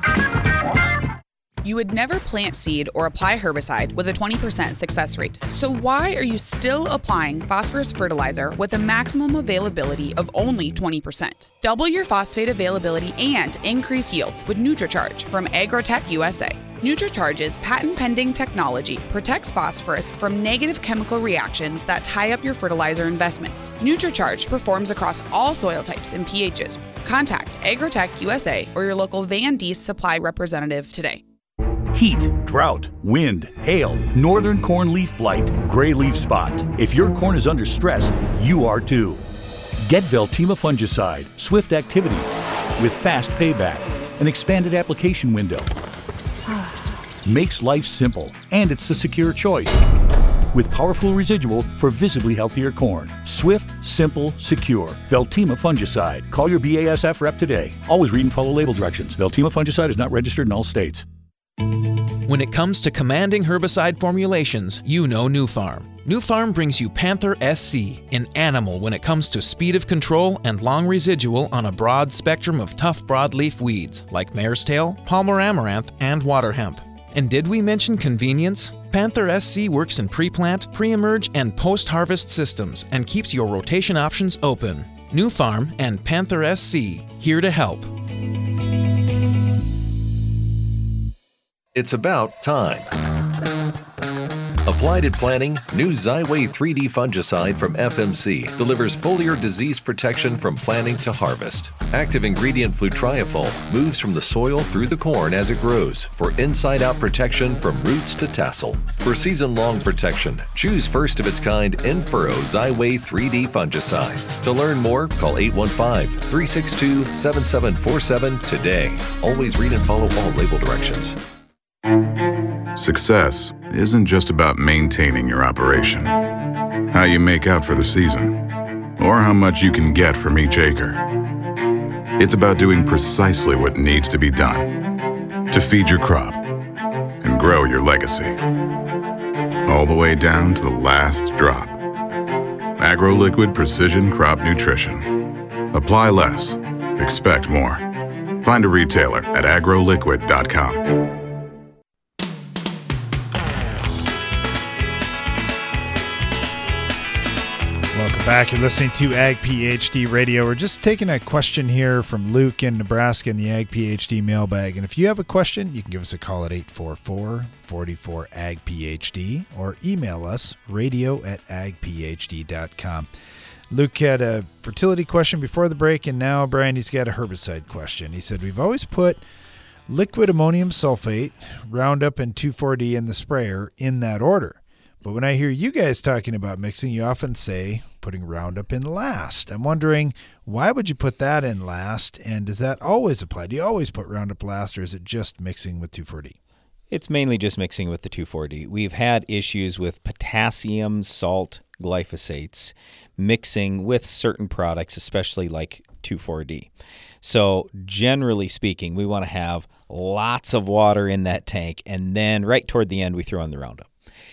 You would never plant seed or apply herbicide with a twenty percent success rate. So why are you still applying phosphorus fertilizer with a maximum availability of only twenty percent? Double your phosphate availability and increase yields with NutriCharge from Agrotech U S A. NutriCharge's patent-pending technology protects phosphorus from negative chemical reactions that tie up your fertilizer investment. NutriCharge performs across all soil types and pHs. Contact Agrotech U S A or your local Van Dees supply representative today. Heat, drought, wind, hail, northern corn leaf blight, gray leaf spot. If your corn is under stress, you are too. Get Veltima fungicide, swift activity, with fast payback, an expanded application window. Makes life simple, and it's the secure choice. With powerful residual for visibly healthier corn. Swift, simple, secure. Veltima fungicide. Call your B A S F rep today. Always read and follow label directions. Veltima fungicide is not registered in all states. When it comes to commanding herbicide formulations, you know Nufarm. Nufarm brings you Panther S C, an animal when it comes to speed of control and long residual on a broad spectrum of tough broadleaf weeds like mare's tail, Palmer amaranth, and water hemp. And did we mention convenience? Panther S C works in pre-plant, pre-emerge, and post-harvest systems and keeps your rotation options open. Nufarm and Panther S C, here to help. It's about time. Applied at planting, new Xyway three D fungicide from F M C delivers foliar disease protection from planting to harvest. Active ingredient flutriafol moves from the soil through the corn as it grows for inside-out protection from roots to tassel. For season-long protection, choose first of its kind In-Furrow Xyway three D fungicide. To learn more, call eight one five, three six two, seven seven four seven today. Always read and follow all label directions. Success isn't just about maintaining your operation, how you make out for the season, or how much you can get from each acre. It's about doing precisely what needs to be done to feed your crop and grow your legacy, all the way down to the last drop. AgroLiquid Precision Crop Nutrition. Apply less, expect more. Find a retailer at agro liquid dot com. Welcome back. You're listening to Ag PhD Radio. We're just taking a question here from Luke in Nebraska in the Ag PhD mailbag. And if you have a question, you can give us a call at eight four four, four four, A G P H D or email us radio at ag p h d dot com. Luke had a fertility question before the break, and now, Brian, he's got a herbicide question. He said, we've always put liquid ammonium sulfate, Roundup, and two four D in the sprayer in that order. But when I hear you guys talking about mixing, you often say putting Roundup in last. I'm wondering, why would you put that in last, and does that always apply? Do you always put Roundup last, or is it just mixing with two four D? It's mainly just mixing with the two four D. We've had issues with potassium salt glyphosates mixing with certain products, especially like two four D. So generally speaking, we want to have lots of water in that tank, and then right toward the end, we throw in the Roundup.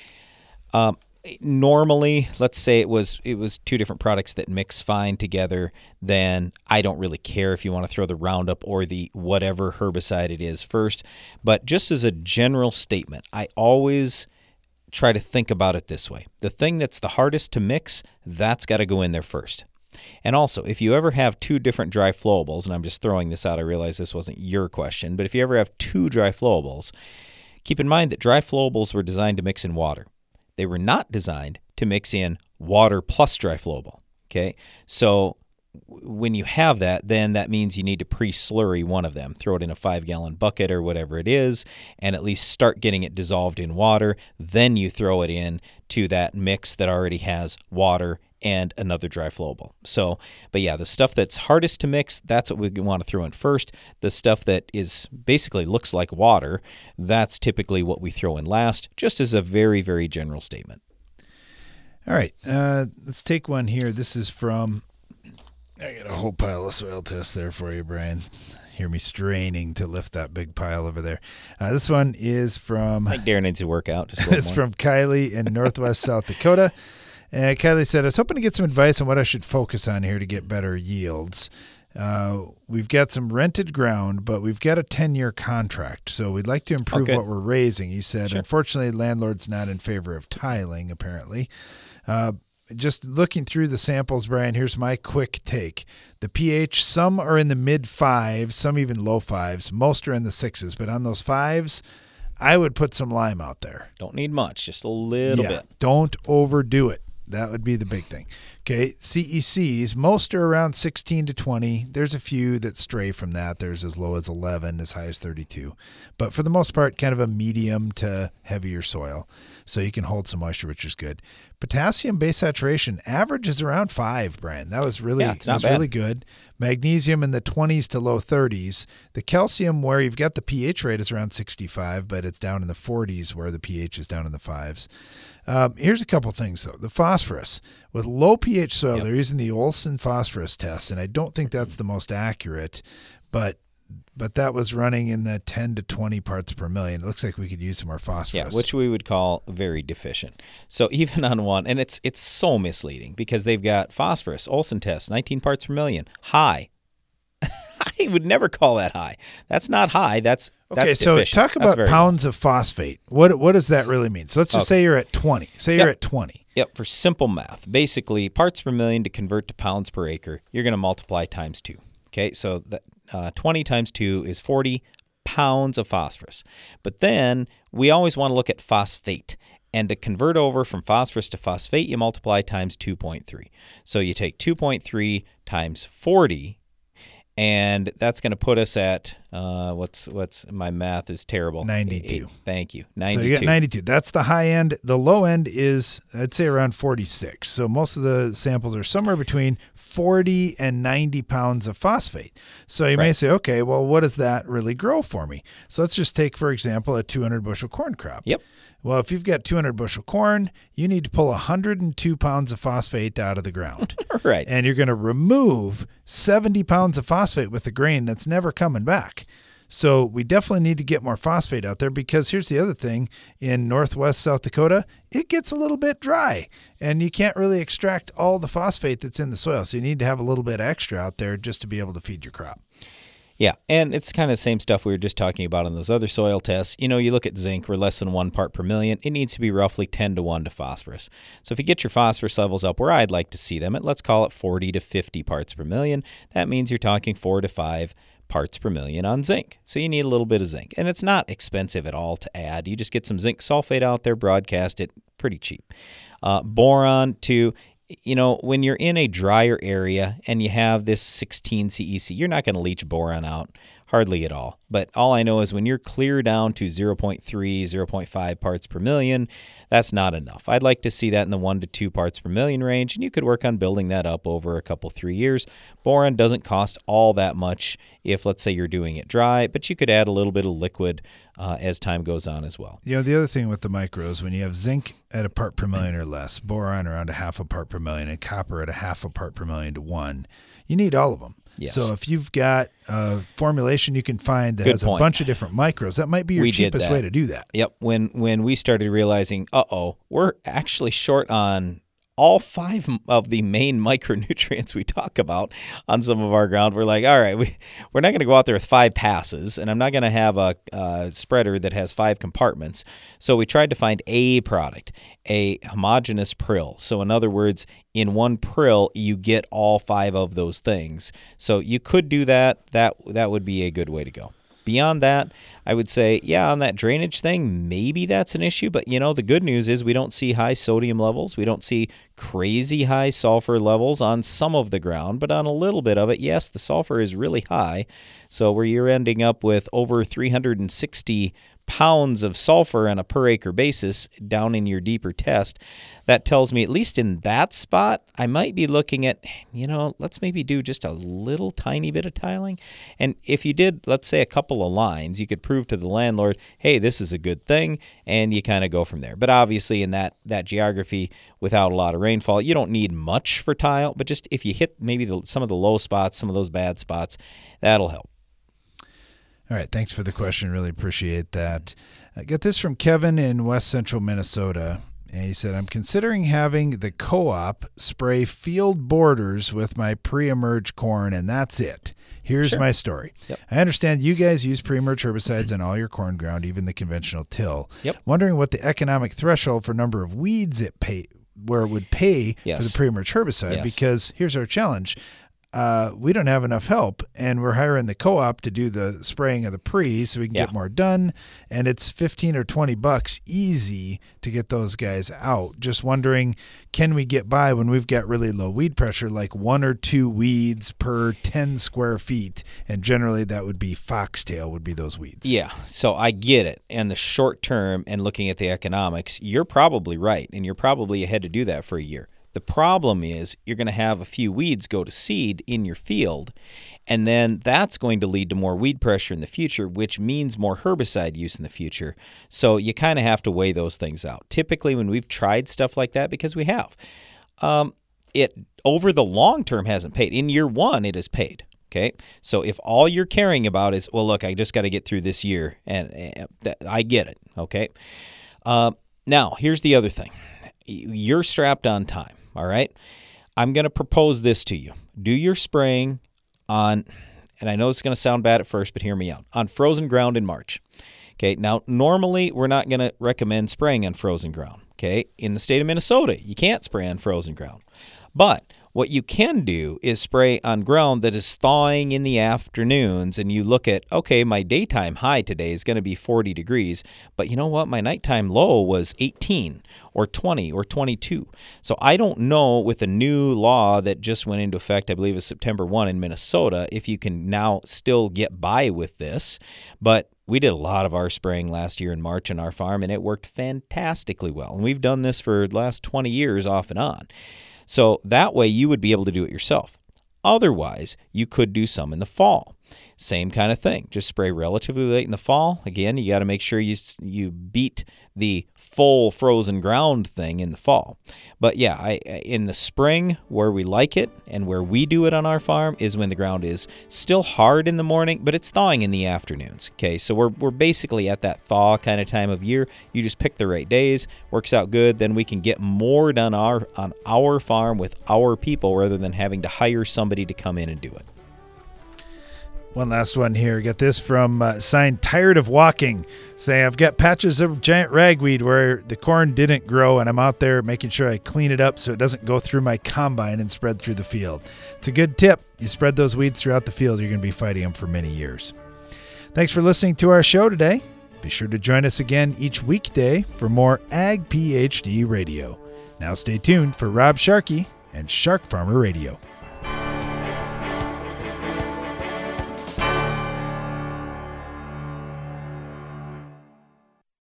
Um, normally, let's say it was it was two different products that mix fine together, then I don't really care if you want to throw the Roundup or the whatever herbicide it is first. But just as a general statement, I always try to think about it this way. The thing that's the hardest to mix, that's got to go in there first. And also, if you ever have two different dry flowables, and I'm just throwing this out, I realize this wasn't your question, but if you ever have two dry flowables, keep in mind that dry flowables were designed to mix in water. They were not designed to mix in water plus dry flowable. Okay, so when you have that, then that means you need to pre-slurry one of them. Throw it in a five-gallon bucket or whatever it is, and at least start getting it dissolved in water. Then you throw it in to that mix that already has water and another dry flowable. So, but yeah, the stuff that's hardest to mix, that's what we want to throw in first. The stuff that is basically looks like water, that's typically what we throw in last, just as a very, very general statement. All right, uh, let's take one here. This is from, I got a whole pile of soil tests there for you, Brian. Hear me straining to lift that big pile over there. Uh, this one is from... I think Darren needs to work out. Just a it's more. from Kylie in Northwest South Dakota. And Kylie said, I was hoping to get some advice on what I should focus on here to get better yields. Uh, we've got some rented ground, but we've got a ten-year contract, so we'd like to improve Okay. what we're raising. He said, Sure. Unfortunately, landlord's not in favor of tiling, apparently. Uh, just looking through the samples, Brian, here's my quick take. The pH, some are in the mid-fives, some even low fives. Most are in the sixes, but on those fives, I would put some lime out there. Don't need much, just a little yeah, bit. Don't overdo it. That would be the big thing. Okay, C E Cs, most are around sixteen to twenty. There's a few that stray from that. There's as low as eleven, as high as thirty-two. But for the most part, kind of a medium to heavier soil. So you can hold some moisture, which is good. Potassium base saturation, average is around five, Brian. That was really, Yeah, it's not that was bad. really good. Magnesium in the twenties to low thirties. The calcium, where you've got the pH rate, is around sixty-five, but it's down in the forties where the pH is down in the fives. Um, here's a couple things, though. The phosphorus. With low pH soil, Yep. they're using the Olsen phosphorus test, and I don't think that's the most accurate, but but that was running in the ten to twenty parts per million. It looks like we could use some more Yeah, phosphorus. which we would call very deficient. So even on one, and it's it's so misleading because they've got phosphorus, Olsen test, nineteen parts per million, high. I would never call that high. That's not high. That's Okay, that's so deficient. talk That's about very pounds of phosphate. What what does that really mean? So let's just Okay. say you're at twenty. Say Yep. you're at twenty. Yep, for simple math, basically parts per million to convert to pounds per acre, you're going to multiply times two. Okay, so that uh, twenty times two is forty pounds of phosphorus. But then we always want to look at phosphate. And to convert over from phosphorus to phosphate, you multiply times two point three. So you take two point three times forty, and that's going to put us at, uh, what's, what's my math is terrible. ninety-two. Thank you, So ninety-two. you got ninety-two. That's the high end. The low end is, I'd say, around forty-six. So most of the samples are somewhere between forty and ninety pounds of phosphate. So you may Right. say, okay, well, what does that really grow for me? So let's just take, for example, a two hundred bushel corn crop. Yep. Well, if you've got two hundred bushel corn, you need to pull one hundred two pounds of phosphate out of the ground. Right. And you're going to remove seventy pounds of phosphate with the grain that's never coming back. So we definitely need to get more phosphate out there, because here's the other thing. In Northwest South Dakota, it gets a little bit dry, and you can't really extract all the phosphate that's in the soil. So you need to have a little bit extra out there just to be able to feed your crop. Yeah, and it's kind of the same stuff we were just talking about on those other soil tests. You know, you look at zinc, we're less than one part per million. It needs to be roughly ten to one to phosphorus. So if you get your phosphorus levels up where I'd like to see them at, let's call it forty to fifty parts per million, that means you're talking four to five parts per million on zinc. So you need a little bit of zinc. And it's not expensive at all to add. You just get some zinc sulfate out there, broadcast it, pretty cheap. Uh, boron, too. You know, when you're in a drier area and you have this sixteen C E C, you're not going to leach boron out hardly at all. But all I know is when you're clear down to zero point three, zero point five parts per million, that's not enough. I'd like to see that in the one to two parts per million range, and you could work on building that up over a couple, three years. Boron doesn't cost all that much if, let's say, you're doing it dry, but you could add a little bit of liquid uh, as time goes on as well. You know, the other thing with the micros, when you have zinc at a part per million or less, boron around a half a part per million, and copper at a half a part per million to one, you need all of them. Yes. So if you've got a formulation you can find that Good has point. a bunch of different micros, that might be your We did cheapest that. way to do that. Yep. When when we started realizing, uh-oh, we're actually short on all five of the main micronutrients we talk about on some of our ground, we're like, all right, we, we're not going to go out there with five passes, and I'm not going to have a, a spreader that has five compartments. So we tried to find a product, a homogeneous prill. So in other words, in one prill, you get all five of those things. So you could do that. That that would be a good way to go. Beyond that, I would say, yeah, on that drainage thing, maybe that's an issue. But, you know, the good news is we don't see high sodium levels. We don't see crazy high sulfur levels on some of the ground. But on a little bit of it, yes, the sulfur is really high. So where you're ending up with over three hundred sixty pounds of sulfur on a per acre basis down in your deeper test, that tells me, at least in that spot, I might be looking at, you know, let's maybe do just a little tiny bit of tiling. And if you did, let's say, a couple of lines, you could prove to the landlord, hey, this is a good thing, and you kind of go from there. But obviously in that, that geography, without a lot of rainfall, you don't need much for tile, but just if you hit maybe the, some of the low spots, some of those bad spots, that'll help. All right, thanks for the question. Really appreciate that. I got this from Kevin in West Central Minnesota. And he said, I'm considering having the co-op spray field borders with my pre-emerge corn, and that's it. Here's Sure. my story. Yep. I understand you guys use pre-emerge herbicides on all your corn ground, even the conventional till. Yep. Wondering what the economic threshold for number of weeds it pay, where it would pay Yes. for the pre-emerge herbicide, Yes. because here's our challenge. Uh, we don't have enough help, and we're hiring the co-op to do the spraying of the pre so we can Yeah. get more done, and it's fifteen or twenty bucks easy to get those guys out. Just wondering, can we get by when we've got really low weed pressure, like one or two weeds per ten square feet, and generally that would be foxtail would be those weeds. Yeah, so I get it. And the short term and looking at the economics, you're probably right, and you're probably ahead to do that for a year. The problem is you're going to have a few weeds go to seed in your field, and then that's going to lead to more weed pressure in the future, which means more herbicide use in the future. So you kind of have to weigh those things out. Typically when we've tried stuff like that, because we have, um, it over the long term hasn't paid. In year one, it has paid. Okay, so if all you're caring about is, well, look, I just got to get through this year, and, and that, I get it. Okay, uh, now here's the other thing. You're strapped on time. All right, I'm going to propose this to you. Do your spraying on, and I know it's going to sound bad at first, but hear me out, on frozen ground in March. Okay, now normally we're not going to recommend spraying on frozen ground. Okay, in the state of Minnesota, you can't spray on frozen ground. But what you can do is spray on ground that is thawing in the afternoons, and you look at, okay, my daytime high today is going to be forty degrees, but you know what? My nighttime low was eighteen or twenty or twenty-two. So I don't know, with a new law that just went into effect, I believe it's September first in Minnesota, if you can now still get by with this, but we did a lot of our spraying last year in March on our farm, and it worked fantastically well. And we've done this for the last twenty years off and on. So that way you would be able to do it yourself. Otherwise, you could do some in the fall. Same kind of thing. Just spray relatively late in the fall. Again, you got to make sure you you beat the full frozen ground thing in the fall. But yeah, I, in the spring, where we like it and where we do it on our farm is when the ground is still hard in the morning, but it's thawing in the afternoons. Okay, so we're we're basically at that thaw kind of time of year. You just pick the right days, works out good. Then we can get more done our on our farm with our people rather than having to hire somebody to come in and do it. One last one here. Got this from uh, signed Tired of Walking. Say, I've got patches of giant ragweed where the corn didn't grow, and I'm out there making sure I clean it up so it doesn't go through my combine and spread through the field. It's a good tip. You spread those weeds throughout the field, you're going to be fighting them for many years. Thanks for listening to our show today. Be sure to join us again each weekday for more Ag PhD Radio. Now stay tuned for Rob Sharkey and Shark Farmer Radio.